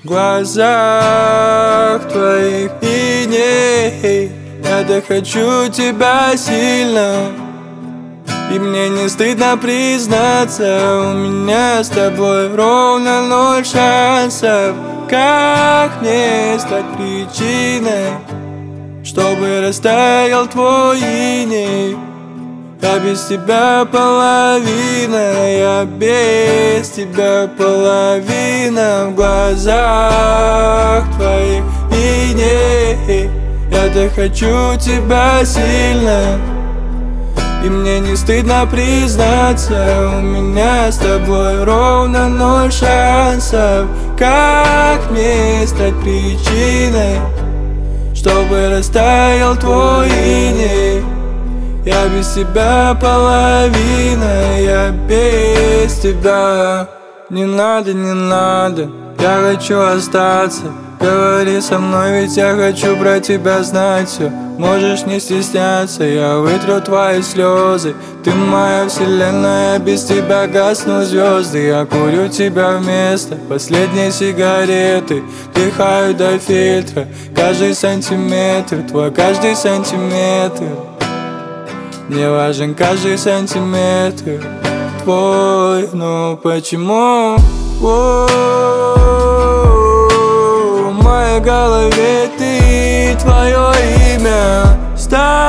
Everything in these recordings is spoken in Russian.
глазах твоих иней. Я-то хочу тебя сильно, и мне не стыдно признаться, у меня с тобой ровно 0 шансов. Как мне стать причиной, чтобы растаял твой иней? Я без тебя половина, я без тебя половина. В глазах твоих иней. Я-то хочу тебя сильно, и мне не стыдно признаться, у меня с тобой ровно 0 шансов. Как мне стать причиной, чтобы растаял твой иней? Я без тебя половина, я без тебя. Не надо, не надо, я хочу остаться. Говори со мной, ведь я хочу про тебя знать все. Можешь не стесняться, я вытру твои слезы. Ты моя вселенная, без тебя гаснут звезды. Я курю тебя вместо последней сигареты. Вдыхаю до фильтра каждый сантиметр, твой каждый сантиметр. Мне важен каждый сантиметр твой, но почему? В моей голове ты, твое имя с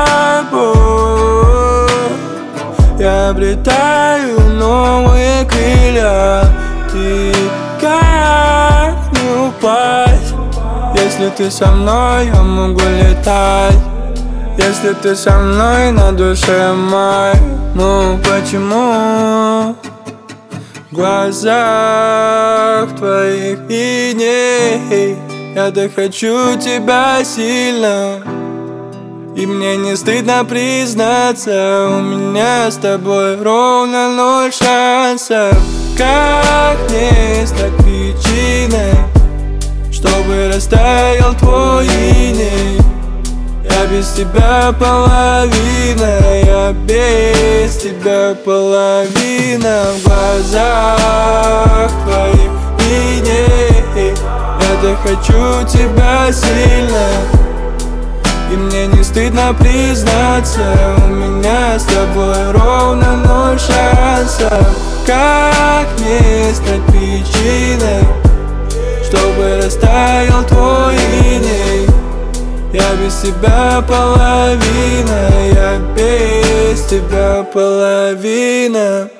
тобой. Я обретаю новые крылья, и как не упасть? Если ты со мной, я могу летать. Если ты со мной, на душе май. Ну почему? В глазах твоих иней. Я-то хочу тебя сильно, и мне не стыдно признаться, у меня с тобой ровно 0 шансов. Как мне стать причиной, чтобы растаял твой иней? Я без тебя половина, я без тебя половина. В глазах твоих иней. Я-то хочу тебя сильно, и мне не стыдно признаться, у меня с тобой ровно 0 шансов. Как мне стать причиной, чтобы растаял твой иней? Я без тебя половина, я без тебя половина.